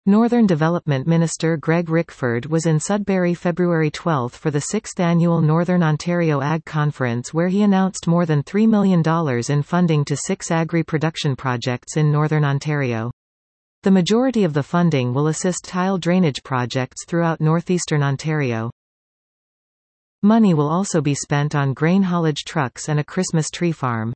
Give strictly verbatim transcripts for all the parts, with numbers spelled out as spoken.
Northern Development Minister Greg Rickford was in Sudbury February twelfth for the sixth annual Northern Ontario Ag Conference, where he announced more than three million dollars in funding to six agri-production projects in Northern Ontario. The majority of the funding will assist tile drainage projects throughout northeastern Ontario. Money will also be spent on grain haulage trucks and a Christmas tree farm.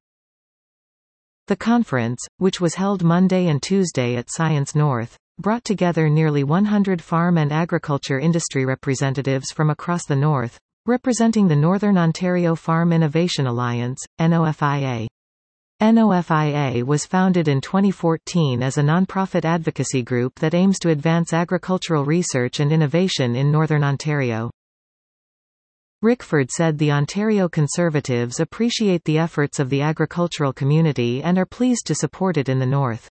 The conference, which was held Monday and Tuesday at Science North, brought together nearly one hundred farm and agriculture industry representatives from across the north, representing the Northern Ontario Farm Innovation Alliance, N O F I A. N O F I A was founded in twenty fourteen as a nonprofit advocacy group that aims to advance agricultural research and innovation in Northern Ontario. Rickford said the Ontario Conservatives appreciate the efforts of the agricultural community and are pleased to support it in the north.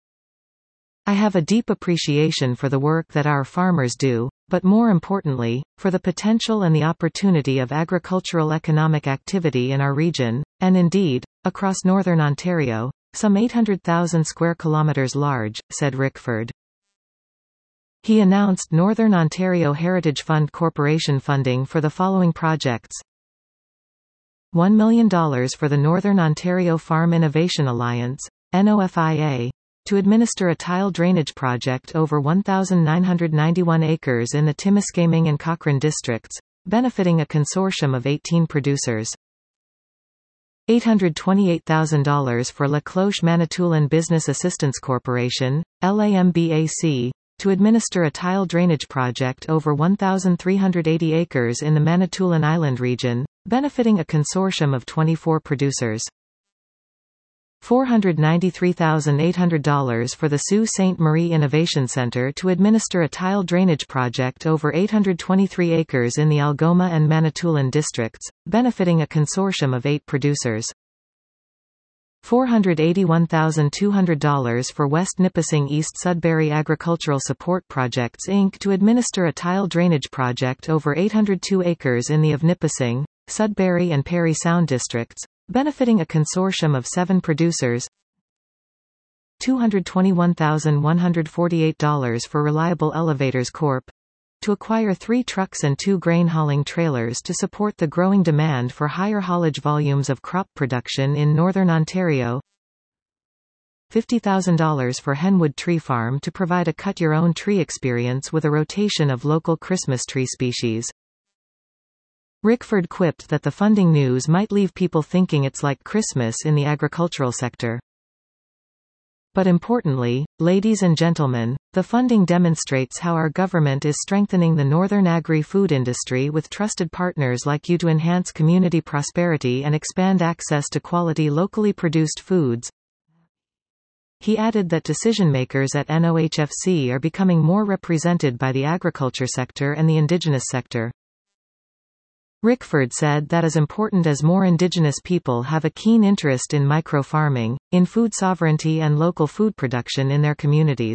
I have a deep appreciation for the work that our farmers do, but more importantly, for the potential and the opportunity of agricultural economic activity in our region, and indeed, across Northern Ontario, some eight hundred thousand square kilometres large, said Rickford. He announced Northern Ontario Heritage Fund Corporation funding for the following projects: one million dollars for the Northern Ontario Farm Innovation Alliance, N O F I A, to administer a tile drainage project over one thousand nine hundred ninety-one acres in the Timiskaming and Cochrane districts, benefiting a consortium of eighteen producers. eight hundred twenty-eight thousand dollars for La Cloche Manitoulin Business Assistance Corporation, L A M B A C, to administer a tile drainage project over one thousand three hundred eighty acres in the Manitoulin Island region, benefiting a consortium of twenty-four producers. four hundred ninety-three thousand eight hundred dollars for the Sault Ste. Marie Innovation Centre to administer a tile drainage project over eight hundred twenty-three acres in the Algoma and Manitoulin districts, benefiting a consortium of eight producers. four hundred eighty-one thousand two hundred dollars for West Nipissing East Sudbury Agricultural Support Projects Incorporated to administer a tile drainage project over eight hundred two acres in the of Nipissing, Sudbury and Parry Sound districts, benefiting a consortium of seven producers. two hundred twenty-one thousand one hundred forty-eight dollars for Reliable Elevators Corporation to acquire three trucks and two grain hauling trailers to support the growing demand for higher haulage volumes of crop production in Northern Ontario. fifty thousand dollars for Henwood Tree Farm to provide a cut-your-own tree experience with a rotation of local Christmas tree species. Rickford quipped that the funding news might leave people thinking it's like Christmas in the agricultural sector. But importantly, ladies and gentlemen, the funding demonstrates how our government is strengthening the northern agri-food industry with trusted partners like you to enhance community prosperity and expand access to quality locally produced foods. He added that decision-makers at N O H F C are becoming more represented by the agriculture sector and the Indigenous sector. Rickford said that as important as more Indigenous people have a keen interest in micro-farming, in food sovereignty and local food production in their communities.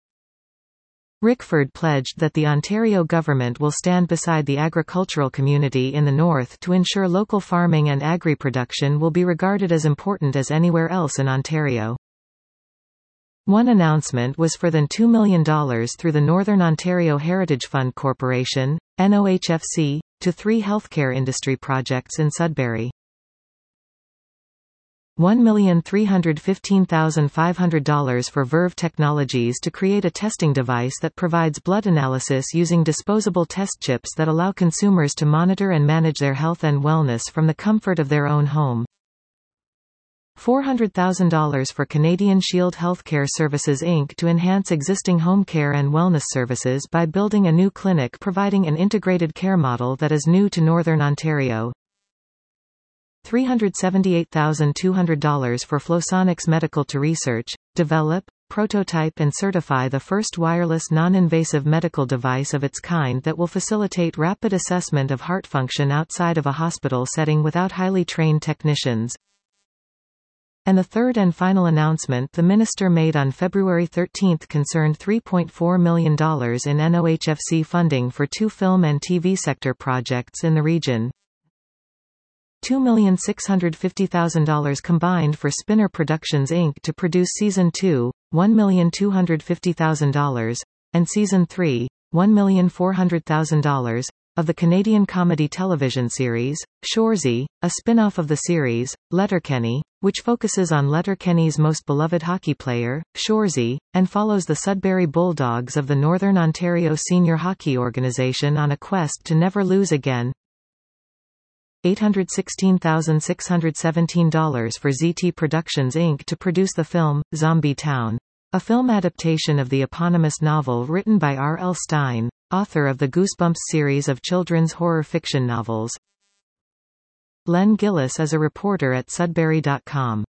Rickford pledged that the Ontario government will stand beside the agricultural community in the north to ensure local farming and agri-production will be regarded as important as anywhere else in Ontario. One announcement was for the two million dollars through the Northern Ontario Heritage Fund Corporation, N O H F C, to three healthcare industry projects in Sudbury. one million three hundred fifteen thousand five hundred dollars for Verve Technologies to create a testing device that provides blood analysis using disposable test chips that allow consumers to monitor and manage their health and wellness from the comfort of their own home. four hundred thousand dollars for Canadian Shield Healthcare Services Incorporated to enhance existing home care and wellness services by building a new clinic providing an integrated care model that is new to Northern Ontario. three hundred seventy-eight thousand two hundred dollars for Flowsonics Medical to research, develop, prototype and certify the first wireless non-invasive medical device of its kind that will facilitate rapid assessment of heart function outside of a hospital setting without highly trained technicians. And the third and final announcement the minister made on February thirteenth concerned three point four million dollars in N O H F C funding for two film and T V sector projects in the region. two million six hundred fifty thousand dollars combined for Spinner Productions Incorporated to produce Season two, one million two hundred fifty thousand dollars, and Season three, one million four hundred thousand dollars, of the Canadian comedy television series, Shoresy, a spin-off of the series, Letterkenny, which focuses on Letterkenny's most beloved hockey player, Shoresy, and follows the Sudbury Bulldogs of the Northern Ontario Senior Hockey Organization on a quest to never lose again. eight hundred sixteen thousand six hundred seventeen dollars for Z T Productions Incorporated to produce the film, Zombie Town, a film adaptation of the eponymous novel written by R L Stine, author of the Goosebumps series of children's horror fiction novels. Len Gillis is a reporter at Sudbury dot com.